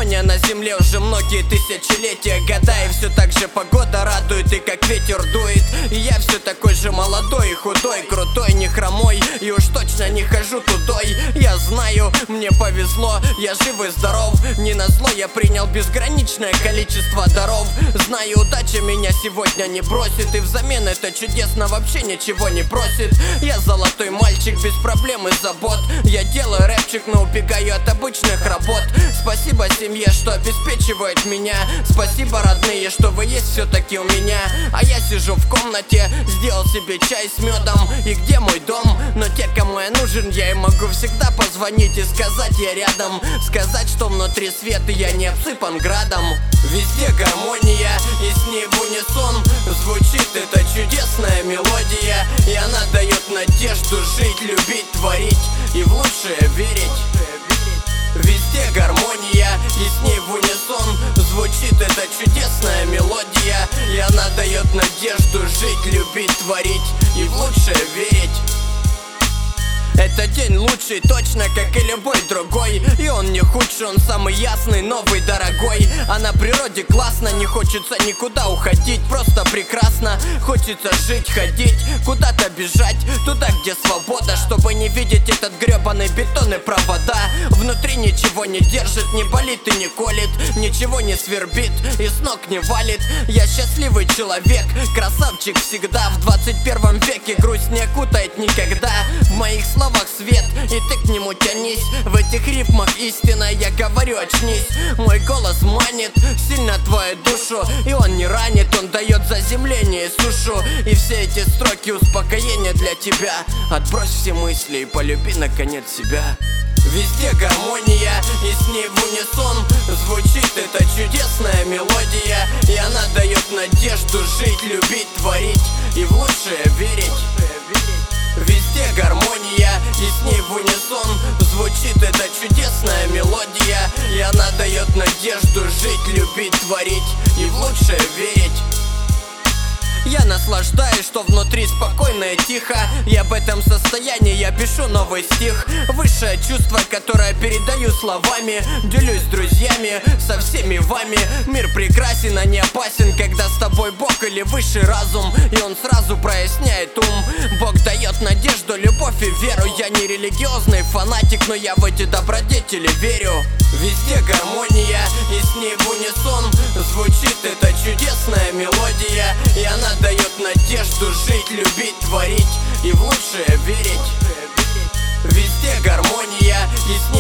существования на земле уже многие тысячелетия, года. И все так же погода радует, и как ветер дует. И я все такой же молодой и худой, крутой, не хромой, и уж точно не хожу тудой. Я знаю, мне повезло, я жив и здоров. Не назло я принял безграничное количество даров. Знаю, удача меня сегодня не бросит, и взамен это чудесно вообще ничего не просит. Я золотой мальчик без проблем и забот. Я делаю рэпчик, но убегаю от обычных работ. Спасибо семье, что обеспечивает меня. Спасибо, родные, что вы есть все-таки у меня. А я сижу в комнате, сделал себе чай с медом. И где мой дом? Но те, кому я нужен, я им могу всегда позвонить и сказать: я рядом. Сказать, что внутри свет и я не обсыпан градом. Везде гармония, и с ней в унисон звучит эта чудесная мелодия. И она дает надежду жить, любить, творить и в лучшее верить. Везде гармония, и с ней в унисон звучит эта чудесная мелодия. И она дает надежду жить, любить, творить и в лучшее верить. Этот день лучший, точно как и любой другой. И он не худший, он самый ясный, новый, дорогой. А на природе классно, не хочется никуда уходить. Просто прекрасно, хочется жить, ходить, куда-то бежать, туда, где свобода, чтобы не видеть этот гребаный бетон и провода. Внутри ничего не держит, не болит и не колет, ничего не свербит и с ног не валит. Я счастливый человек, красавчик всегда. В 21 веке грусть не окутает никогда. В моих словах свет, и ты к нему тянись. В этих рифмах истина, я говорю, очнись. Мой голос манит сильно твою душу, и он не ранит, он дает заземление и сушу. И все эти строки успокоения для тебя. Отбрось все мысли и полюби наконец себя. Везде гармония, и с ней в унисон звучит эта чудесная мелодия. И она дает надежду жить, любить, творить и в лучшее верить. Везде гармония, и с ней в унисон звучит эта чудесная мелодия. И она дает надежду жить, любить, творить и в лучшее верить. Я наслаждаюсь, что внутри спокойно и тихо. И об этом состоянии я пишу новый стих. Высшее чувство, которое передаю словами. Делюсь с друзьями, со всеми вами. Мир прекрасен, а не опасен, когда с тобой Бог или высший разум. И он сразу проясняет ум. Бог дает надежду, любовь и веру. Я не религиозный фанатик, но я в эти добродетели верю. Везде гармония, и с ней в унисон звучит эта чудесная мелодия. И она дает надежду жить, любить, творить и в лучшее верить. Везде гармония, и с ней